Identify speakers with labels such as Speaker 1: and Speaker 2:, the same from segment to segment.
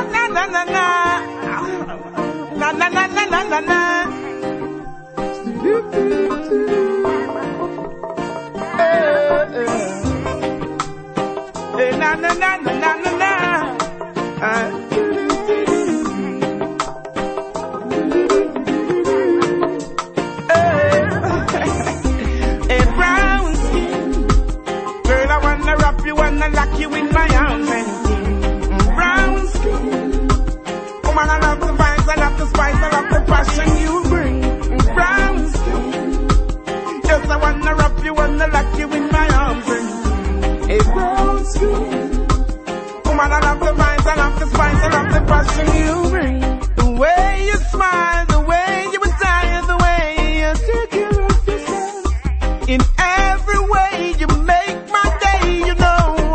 Speaker 1: na na na na. Na na na na na na na. Na na na na na na na. You wanna lock you in my arms and brown skin. Woman, I love the vibes, I love the spice, I love the passion you bring. Brown skin. Yes, I wanna wrap you, wanna lock you in my arms and brown skin. Woman, I love the vibes, I love the spice, I love the passion you bring. The way you smile, the way you attire, the way you take care of yourself. In every way you make my day, you know.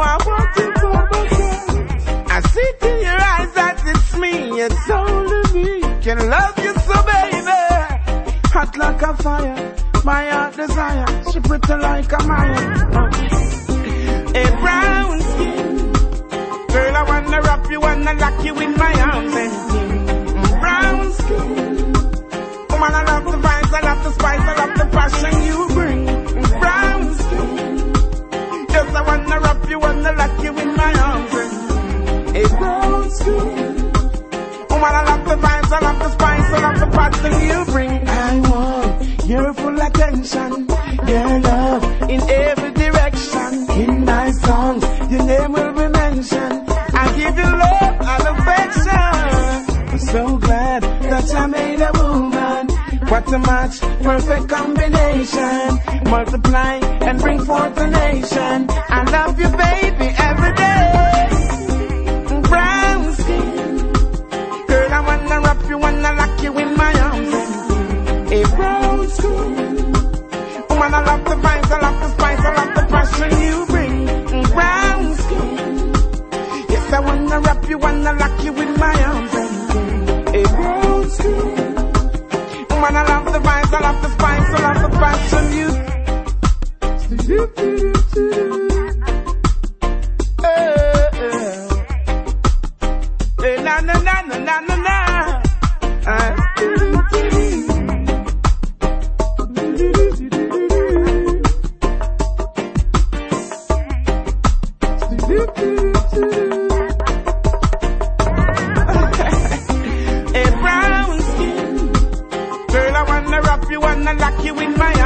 Speaker 1: I see in your eyes that it's me, it's only me can love you so, baby. Hot like a fire, my heart desire. She pretty like a Maya. A brown skin, girl, I wanna wrap you, wanna lock you in my arms and brown skin. Woman, I love the vibes, I love the spice, I love the passion you bring. Brown skin. Yes, I wanna wrap you, wanna lock you in my arms and a brown skin. Woman, I love the vibes, I love the spice, I love the passion you bring. I want your full attention, your love in every direction. In my songs, your name will be mentioned. I give you love and affection. I'm so glad that I made a woman. What a match, perfect combination. Multiply and bring forth a nation. I love you, baby, every day. Brown skin, girl, I wanna wrap you, wanna lock you in my arms. A brown skin, woman, I love the vibes, I love the spice, I love the passion you bring. Brown skin, yes, I wanna wrap you, wanna lock you in my arms. A brown skin. Man, I love the vibes, I love the spice, I love the passion you. Na na na na na na na. A brown skin. Girl, I wanna wrap you, wanna lock you in my